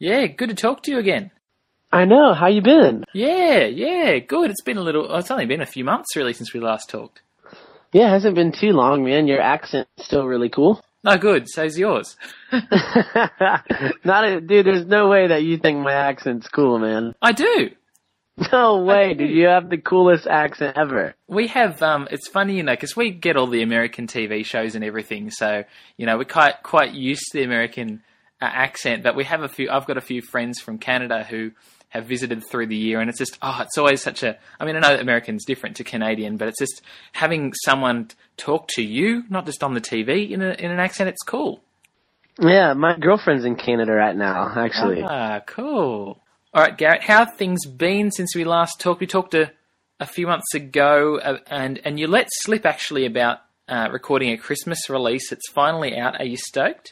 Yeah, good to talk to you again. I know. How you been? Yeah, good. It's only been a few months really since we last talked. Yeah, it hasn't been too long, man. Your accent's still really cool. No, good. So's yours. Dude, there's no way that you think my accent's cool, man. I do. No way, dude. You have the coolest accent ever. We have, it's funny, because we get all the American TV shows and everything, so, we're quite used to the American accent, but I've got a few friends from Canada who have visited through the year, and it's just, it's always I know that American's different to Canadian, but it's just having someone talk to you, not just on the TV, in an accent, it's cool. Yeah, my girlfriend's in Canada right now, actually. Ah, cool. All right, Garrett, how have things been since we last talked? We talked a few months ago, and you let slip actually about recording a Christmas release. It's finally out. Are you stoked?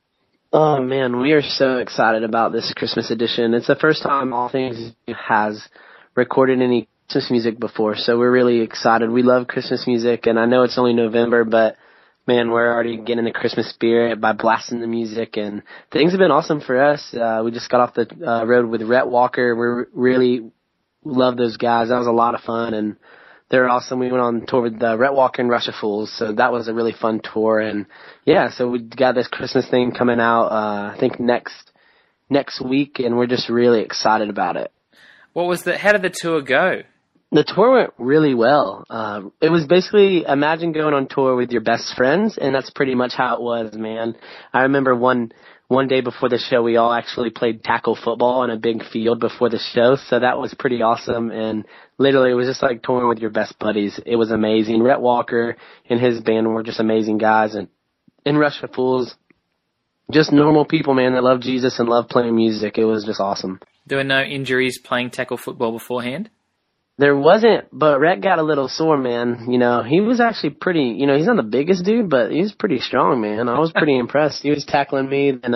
Oh, man, we are so excited about this Christmas edition. It's the first time All Things has recorded any Christmas music before, so we're really excited. We love Christmas music, and I know it's only November, but, man, we're already getting the Christmas spirit by blasting the music, and things have been awesome for us. We just got off the road with Rhett Walker. We really love those guys. That was a lot of fun, and they're awesome. We went on tour with Rhett Walker and Russia Fools, so that was a really fun tour. And yeah, so we got this Christmas thing coming out, I think next week, and we're just really excited about it. How did the tour go? The tour went really well. It was basically, imagine going on tour with your best friends, and that's pretty much how it was, man. I remember one day before the show, we all actually played tackle football in a big field before the show, so that was pretty awesome, and literally it was just like touring with your best buddies. It was amazing. Rhett Walker and his band were just amazing guys, and Russia Fools, just normal people, man, that love Jesus and love playing music. It was just awesome. There were no injuries playing tackle football beforehand? There wasn't, but Rhett got a little sore, man. He was actually pretty, he's not the biggest dude, but he was pretty strong, man. I was pretty impressed. He was tackling me, and,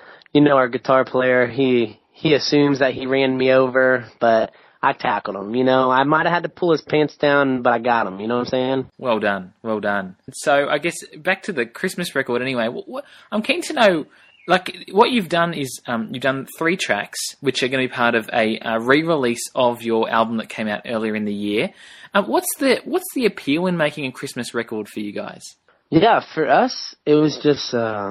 our guitar player, he assumes that he ran me over, but I tackled him, I might have had to pull his pants down, but I got him, you know what I'm saying? Well done. So I guess back to the Christmas record anyway. I'm keen to know, what you've done is you've done 3 tracks, which are going to be part of a re-release of your album that came out earlier in the year. What's the appeal in making a Christmas record for you guys? Yeah, for us, it was just,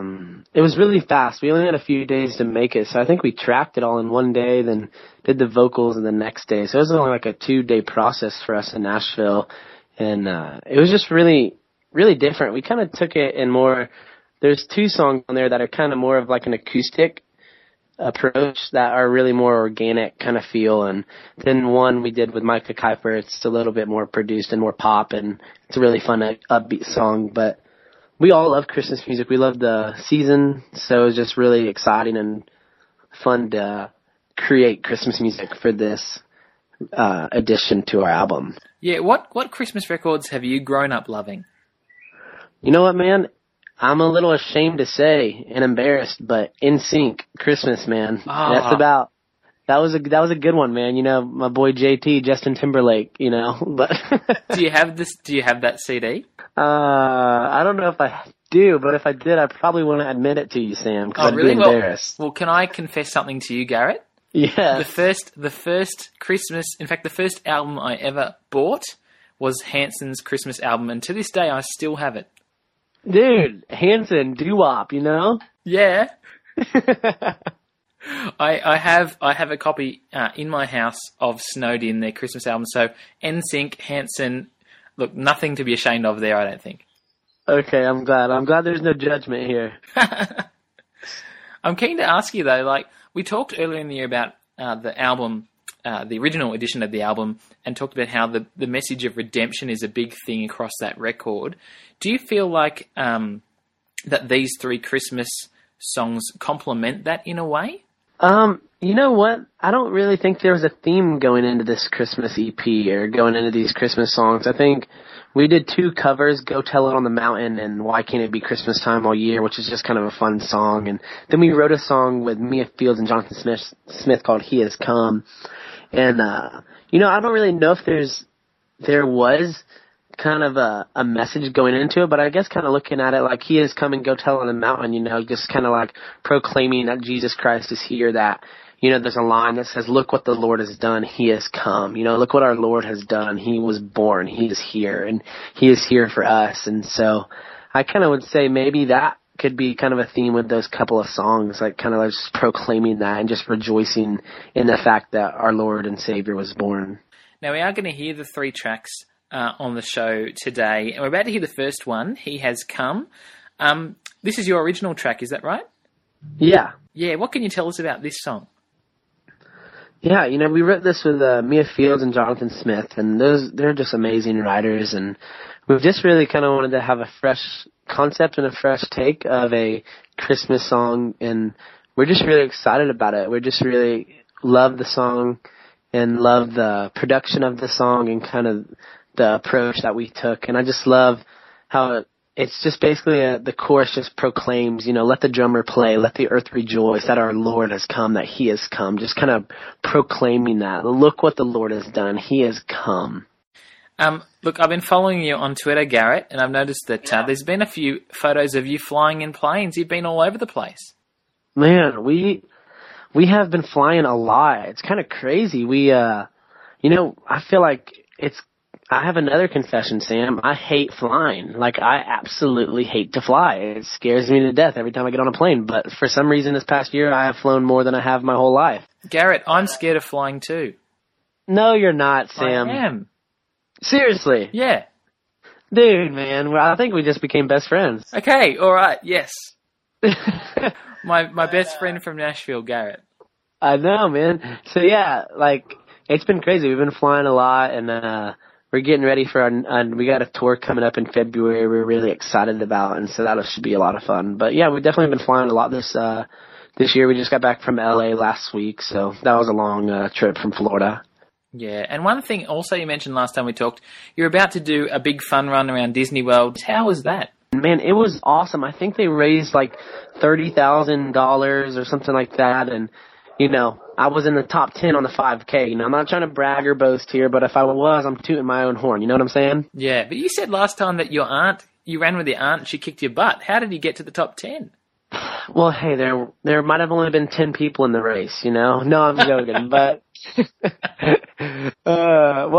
it was really fast. We only had a few days to make it, so I think we tracked it all in one day, then did the vocals in the next day. So it was only like a 2-day process for us in Nashville, and it was just really, really different. We kind of took it in more. There's 2 songs on there that are kind of more of like an acoustic approach that are really more organic kind of feel, and then one we did with Micah Kuiper. It's a little bit more produced and more pop, and it's a really fun upbeat song. But we all love Christmas music. We love the season, so it was just really exciting and fun to create Christmas music for this addition to our album. Yeah, what Christmas records have you grown up loving? You know what, man? I'm a little ashamed to say and embarrassed, but NSYNC, Christmas, man. That was a good one, man. My boy JT, Justin Timberlake, but. Do you have that CD? I don't know if I do, but if I did, I probably wouldn't admit it to you, Sam, because I'd be embarrassed. Well, can I confess something to you, Garrett? Yeah. The first Christmas, in fact, the first album I ever bought was Hanson's Christmas album, and to this day I still have it. Dude, Hanson, doo-wop, Yeah. I have a copy in my house of Snowed In, their Christmas album. So NSYNC, Hanson, look, nothing to be ashamed of there, I don't think. Okay, I'm glad. I'm glad there's no judgment here. I'm keen to ask you though, we talked earlier in the year about the album, the original edition of the album, and talked about how the message of redemption is a big thing across that record. Do you feel like that these 3 Christmas songs complement that in a way? You know what? I don't really think there was a theme going into this Christmas EP or going into these Christmas songs. I think we did 2 covers, Go Tell It on the Mountain and Why Can't It Be Christmas Time All Year, which is just kind of a fun song. And then we wrote a song with Mia Fields and Jonathan Smith called He Has Come. And, I don't really know if there was kind of a message going into it, but I guess kind of looking at it like he has come and go tell on the mountain, you know, just kind of like proclaiming that Jesus Christ is here, that, you know, there's a line that says, look what the Lord has done. He has come. You know, look what our Lord has done. He was born. He is here, and he is here for us. And so I kind of would say maybe that could be kind of a theme with those couple of songs, like kind of like just proclaiming that and just rejoicing in the fact that our Lord and Savior was born. Now, we are going to hear the 3 tracks on the show today, and we're about to hear the first one, He Has Come. This is your original track, is that right? Yeah. Yeah, what can you tell us about this song? Yeah, you know, we wrote this with Mia Fields and Jonathan Smith, and they're just amazing writers, and we've just really kind of wanted to have a fresh concept and a fresh take of a Christmas song, and we're just really excited about it. We just really love the song and love the production of the song and kind of the approach that we took, and I just love how it's just basically the chorus just proclaims, you know, let the drummer play, let the earth rejoice that our Lord has come, that he has come, just kind of proclaiming that. Look what the Lord has done. He has come. Look, I've been following you on Twitter, Garrett, and I've noticed that there's been a few photos of you flying in planes. You've been all over the place. Man, we have been flying a lot. It's kind of crazy. You know, I feel like I have another confession, Sam. I hate flying. Like, I absolutely hate to fly. It scares me to death every time I get on a plane. But for some reason this past year, I have flown more than I have my whole life. Garrett, I'm scared of flying too. No, you're not, Sam. I am. Seriously? Yeah. Dude, man, well, I think we just became best friends. Okay, all right, yes. my best friend from Nashville, Garrett. I know, man. So, yeah, like, it's been crazy. We've been flying a lot, and we're getting ready for we got a tour coming up in February we're really excited about, and so that should be a lot of fun. But, yeah, we've definitely been flying a lot this year. We just got back from L.A. last week, so that was a long trip from Florida. Yeah, and one thing also you mentioned last time we talked, you're about to do a big fun run around Disney World. How was that? Man, it was awesome. I think they raised like $30,000 or something like that, and, you know, I was in the top 10 on the 5K. You know, I'm not trying to brag or boast here, but if I was, I'm tooting my own horn. You know what I'm saying? Yeah, but you said last time that you ran with your aunt and she kicked your butt. How did you get to the top 10? Well, hey, there might have only been 10 people in the race, you know? No, I'm joking, but well,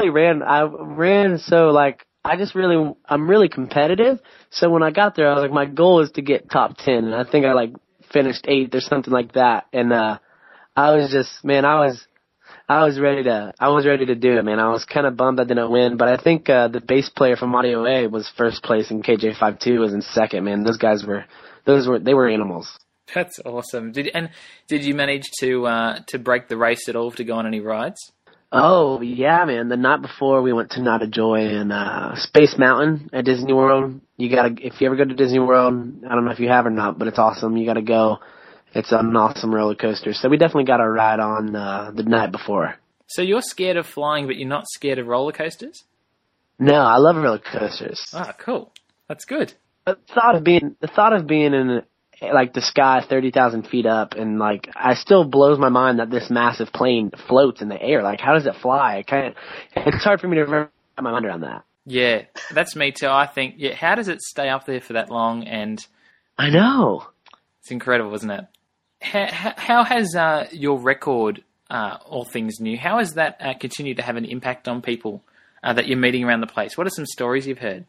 I ran so, like, I'm really competitive, so when I got there, I was like, my goal is to get top 10, and I think I, like, finished 8th or something like that, and I was just, man, I was ready to do it, man. I was kind of bummed I didn't win, but I think the bass player from Audio A was first place and KJ52 was in second, man. Those guys were animals. That's awesome. Did you manage to break the race at all to go on any rides? Oh, yeah, man. The night before, we went to Night of Joy and Space Mountain at Disney World. If you ever go to Disney World, I don't know if you have or not, but it's awesome. You gotta go. It's an awesome roller coaster. So we definitely got a ride on the night before. So you're scared of flying, but you're not scared of roller coasters? No, I love roller coasters. Ah, cool. That's good. The thought of being in like the sky 30,000 feet up, and like I still blows my mind that this massive plane floats in the air. Like, how does it fly? It's hard for me to wrap my mind around that. Yeah, that's me too. I think, how does it stay up there for that long? And I know. It's incredible, isn't it? How has your record, All Things New, how has that continued to have an impact on people that you're meeting around the place? What are some stories you've heard?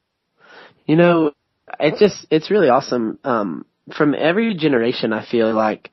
You know, it's really awesome. From every generation, I feel like,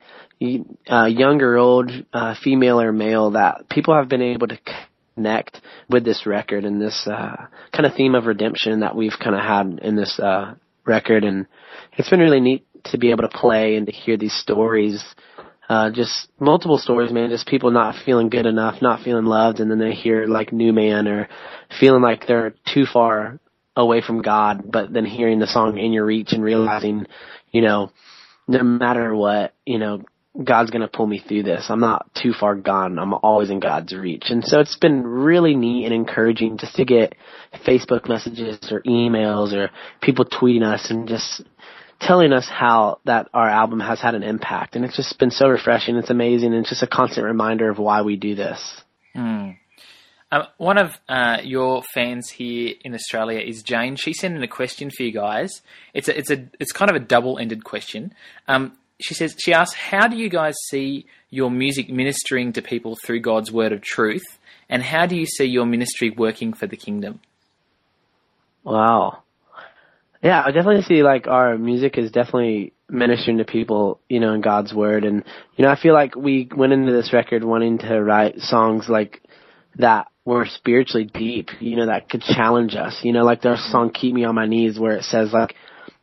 young or old, female or male, that people have been able to connect with this record and this kind of theme of redemption that we've kind of had in this record. And it's been really neat to be able to play and to hear these stories, just multiple stories, man, just people not feeling good enough, not feeling loved, and then they hear like New Man or feeling like they're too far away from God, but then hearing the song In Your Reach and realizing, you know, no matter what, you know, God's going to pull me through this. I'm not too far gone. I'm always in God's reach. And so it's been really neat and encouraging just to get Facebook messages or emails or people tweeting us and just telling us how that our album has had an impact. And it's just been so refreshing. It's amazing. And it's just a constant reminder of why we do this. One of your fans here in Australia is Jane. She sent in a question for you guys. It's kind of a double-ended question. She asks, how do you guys see your music ministering to people through God's word of truth, and how do you see your ministry working for the kingdom? Wow. Yeah, I definitely see like our music is definitely ministering to people, in God's word. And, I feel like we went into this record wanting to write songs like that were spiritually deep, that could challenge us. Like there's a song, Keep Me on My Knees, where it says like,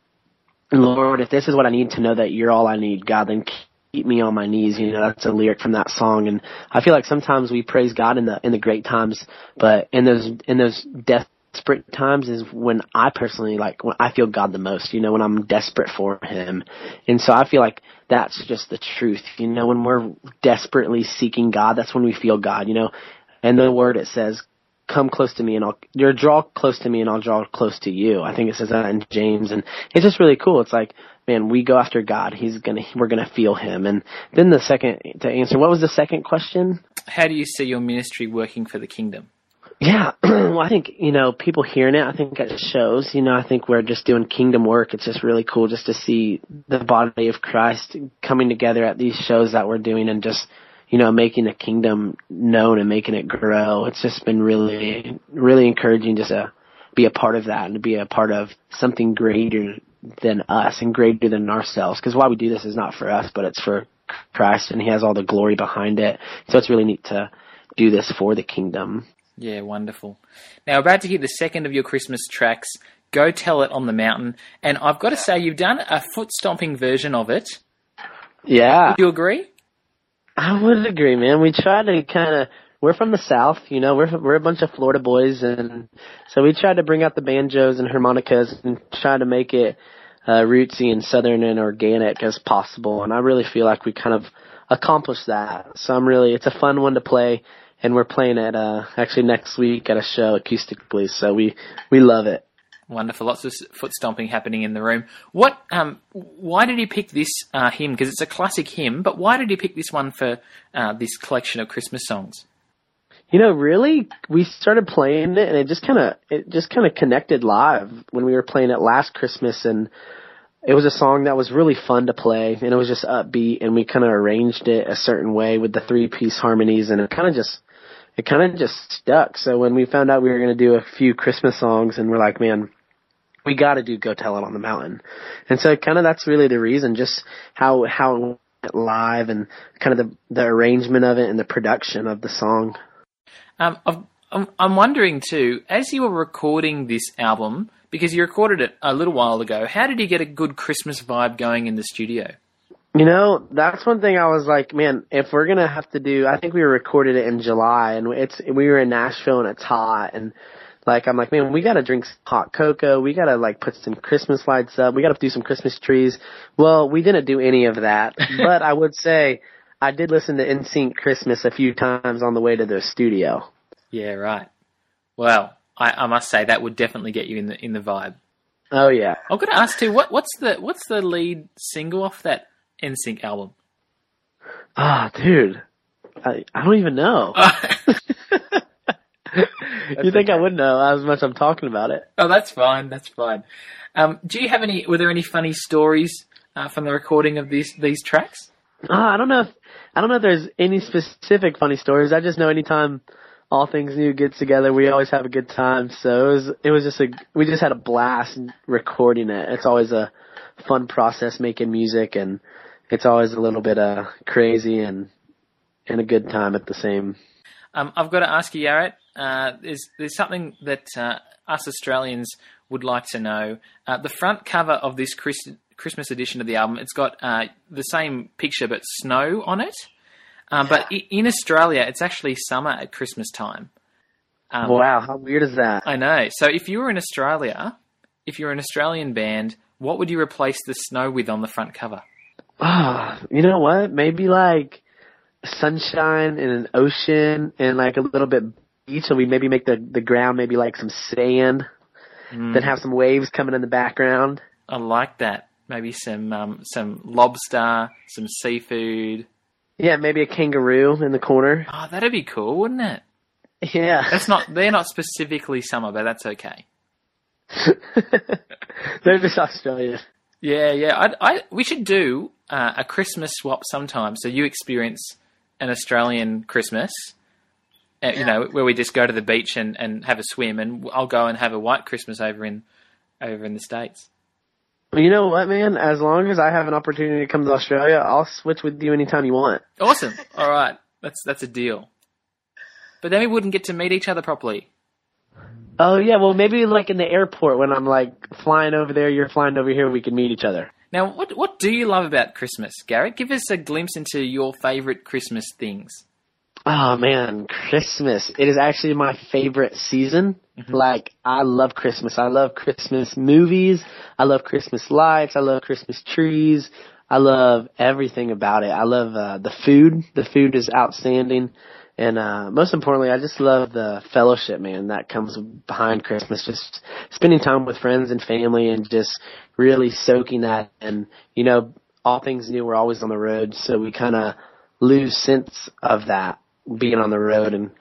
Lord, if this is what I need to know that you're all I need, God, then keep me on my knees. That's a lyric from that song. And I feel like sometimes we praise God in the great times, but in those desperate times is when I personally when I feel God the most, when I'm desperate for him. And so I feel like that's just the truth. When we're desperately seeking God, that's when we feel God, and the word, it says, come close to me and draw close to me and I'll draw close to you. I think it says that in James, and it's just really cool. It's like, man, we go after God. We're gonna feel him. And then to answer, what was the second question? How do you see your ministry working for the kingdom? Yeah, well, I think, people hearing it, I think it shows, I think we're just doing kingdom work. It's just really cool just to see the body of Christ coming together at these shows that we're doing and just, making the kingdom known and making it grow. It's just been really, really encouraging just to be a part of that and to be a part of something greater than us and greater than ourselves. Because why we do this is not for us, but it's for Christ, and he has all the glory behind it. So it's really neat to do this for the kingdom. Yeah, wonderful. Now, about to hear the second of your Christmas tracks, Go Tell It on the Mountain. And I've got to say, you've done a foot-stomping version of it. Yeah. Do you agree? I would agree, man. We try to we're from the South, we're a bunch of Florida boys, and so we tried to bring out the banjos and harmonicas and try to make it rootsy and southern and organic as possible. And I really feel like we kind of accomplished that. So it's a fun one to play, and we're playing it actually next week at a show acoustically. So we love it. Wonderful. Lots of foot stomping happening in the room. Why did you pick this hymn? Because it's a classic hymn, but why did you pick this one for this collection of Christmas songs? Really, we started playing it, and it just kind of connected live when we were playing it last Christmas, and it was a song that was really fun to play, and it was just upbeat, and we kind of arranged it a certain way with the 3-piece harmonies, and it kind of just stuck. So when we found out we were going to do a few Christmas songs, and we're like, man, we got to do Go Tell It on the Mountain. And so kind of that's really the reason, just how it went live and kind of the arrangement of it and the production of the song. I'm wondering too, as you were recording this album, because you recorded it a little while ago, how did you get a good Christmas vibe going in the studio? That's one thing I was like, man, if we're going to have to do, I think we recorded it in July, and we were in Nashville and it's hot, and I'm like, man, we got to drink hot cocoa. We got to put some Christmas lights up. We got to do some Christmas trees. Well, we didn't do any of that, but I would say I did listen to NSYNC Christmas a few times on the way to the studio. Yeah, right. Well, I must say that would definitely get you in the vibe. Oh yeah. I've got to ask too, what's the lead single off that NSYNC album? Dude, I don't even know. You think I would know as much I'm talking about it? Oh, that's fine. That's fine. Were there any funny stories from the recording of these tracks? I don't know if there's any specific funny stories. I just know anytime All Things New gets together, we always have a good time. So it was just we just had a blast recording it. It's always a fun process making music, and it's always a little bit crazy and a good time at the same. I've got to ask you, Yaret, there's something that us Australians would like to know. The front cover of this Christmas edition of the album, it's got the same picture but snow on it. But in Australia, it's actually summer at Christmas time. Wow, how weird is that? I know. So if you're in Australia, if you're an Australian band, what would you replace the snow with on the front cover? You know what? Maybe sunshine and an ocean and a little bit beach. So we maybe make the ground maybe some sand, then have some waves coming in the background. I like that. Maybe some lobster, some seafood. Yeah, maybe a kangaroo in the corner. Oh, that'd be cool, wouldn't it? Yeah. They're not specifically summer, but that's okay. They're just Australian. Yeah. We should do a Christmas swap sometime. So you experience an Australian Christmas, where we just go to the beach and have a swim, and I'll go and have a white Christmas over in the States. Well, you know what, man? As long as I have an opportunity to come to Australia, I'll switch with you anytime you want. Awesome. All right. That's a deal. But then we wouldn't get to meet each other properly. Oh, yeah. Well, maybe like in the airport when I'm like flying over there, you're flying over here, we can meet each other. Now, what do you love about Christmas, Garrett? Give us a glimpse into your favorite Christmas things. Oh, man. Christmas. It is actually my favorite season. Mm-hmm. Like, I love Christmas. I love Christmas movies. I love Christmas lights. I love Christmas trees. I love everything about it. I love the food. The food is outstanding. And most importantly, I just love the fellowship, man, that comes behind Christmas. Just spending time with friends and family and just really soaking that. And, all things new, we're always on the road, so we kind of lose sense of that being on the road. And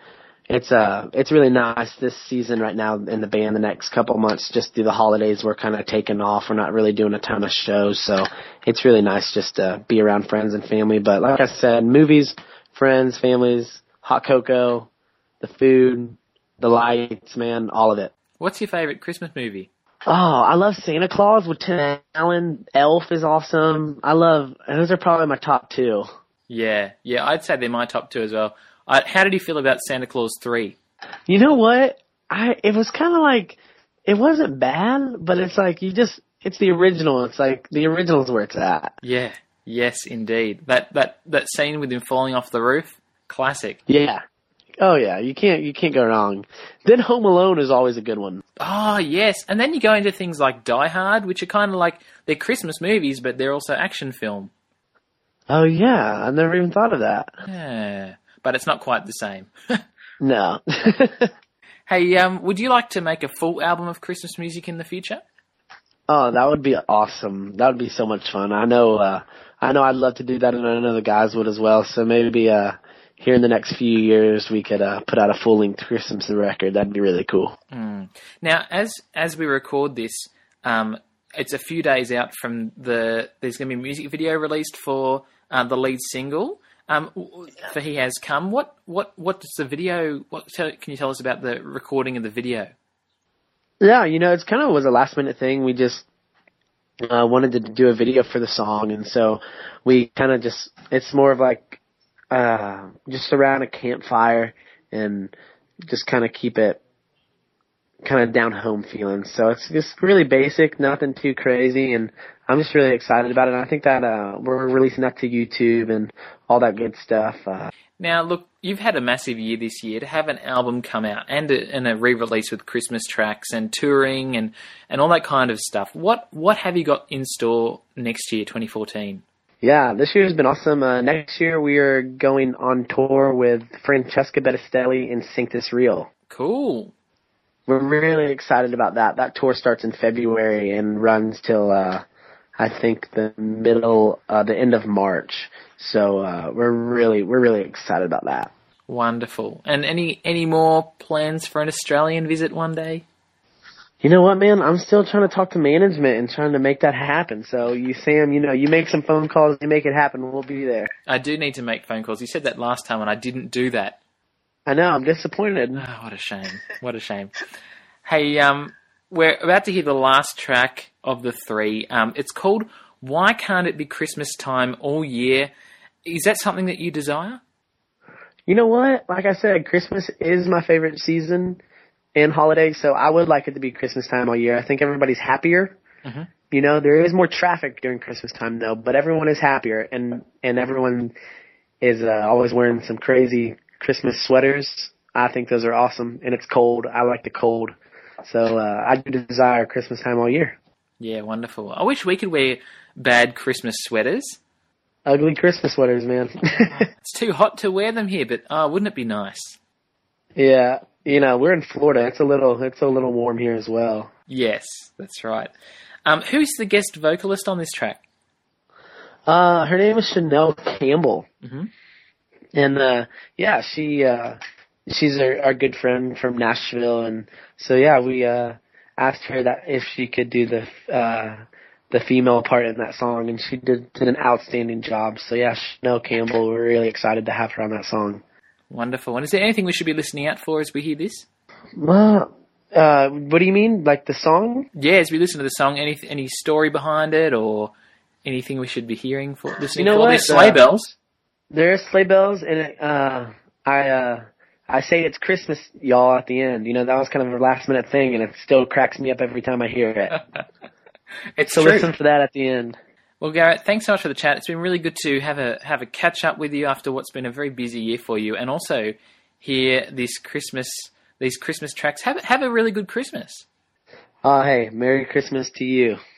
it's really nice this season right now in the band. The next couple of months, just through the holidays, we're kind of taking off. We're not really doing a ton of shows, so it's really nice just to be around friends and family. But like I said, movies, friends, families, hot cocoa, the food, the lights, man, all of it. What's your favorite Christmas movie? Oh, I love Santa Claus with Tim Allen. Elf is awesome. Those are probably my top two. Yeah, I'd say they're my top two as well. How did you feel about Santa Claus 3? You know what? It was kind of like, it wasn't bad, but it's like it's the original. It's like the original's where it's at. Yeah, yes, indeed. That scene with him falling off the roof, classic. Yeah. Oh yeah, you can't go wrong. Then Home Alone is always a good one. Oh yes, and then you go into things like Die Hard, which are kind of like, they're Christmas movies, but they're also action film. Oh yeah, I never even thought of that. Yeah, but it's not quite the same. No. Hey, would you like to make a full album of Christmas music in the future? Oh, that would be awesome. That would be so much fun. I know I'd love to do that, and I know the guys would as well. So maybe here in the next few years we could put out a full-length Christmas record. That'd be really cool. Mm. Now, as we record this, it's a few days out from there's going to be a music video released for the lead single. For He Has Come. What does the video? Can you tell us about the recording of the video? Yeah, it's kind of was a last minute thing. We just wanted to do a video for the song, and so we kind of it's more of like just around a campfire and just kind of keep it kind of down home feeling. So it's just really basic, nothing too crazy, and I'm just really excited about it. And I think that we're releasing that to YouTube and all that good stuff. Now, look, you've had a massive year this year to have an album come out and a re-release with Christmas tracks and touring and all that kind of stuff. What have you got in store next year, 2014? Yeah, this year has been awesome. Next year we are going on tour with Francesca Bettistelli and Sanctus Real. Cool. We're really excited about that. That tour starts in February and runs till I think the end of March. So we're really excited about that. Wonderful. And any more plans for an Australian visit one day? You know what, man? I'm still trying to talk to management and trying to make that happen. So Sam, you make some phone calls, you make it happen. We'll be there. I do need to make phone calls. You said that last time and I didn't do that. I know. I'm disappointed. Oh, what a shame. What a shame. Hey, we're about to hear the last track of the three. It's called Why Can't It Be Christmas Time All Year? Is that something that you desire? You know what? Like I said, Christmas is my favorite season and holiday, so I would like it to be Christmas time all year. I think everybody's happier. Mm-hmm. There is more traffic during Christmas time, though, but everyone is happier, and everyone is always wearing some crazy Christmas sweaters. I think those are awesome, and it's cold. I like the cold. So I do desire Christmas time all year. Yeah, wonderful. I wish we could wear bad Christmas sweaters. Ugly Christmas sweaters, man. It's too hot to wear them here, but wouldn't it be nice? Yeah, we're in Florida. It's a little warm here as well. Yes, that's right. Who's the guest vocalist on this track? Her name is Chanel Campbell. Mm-hmm. And she she's our good friend from Nashville, and so yeah, we asked her that if she could do the female part in that song, and she did an outstanding job. So yeah, Chanel Campbell, we're really excited to have her on that song. Wonderful. And is there anything we should be listening out for as we hear this? Well, what do you mean, like the song? Yeah, as we listen to the song, any story behind it or anything we should be hearing for listening You know for? what? There's sleigh bells. There's sleigh bells, and I say it's Christmas, y'all, at the end. You know, that was kind of a last minute thing, and it still cracks me up every time I hear it. It's So true. listen for that at the end. Well, Garrett, thanks so much for the chat. It's been really good to have a catch up with you after what's been a very busy year for you, and also hear these Christmas tracks. Have a really good Christmas. Hey, Merry Christmas to you.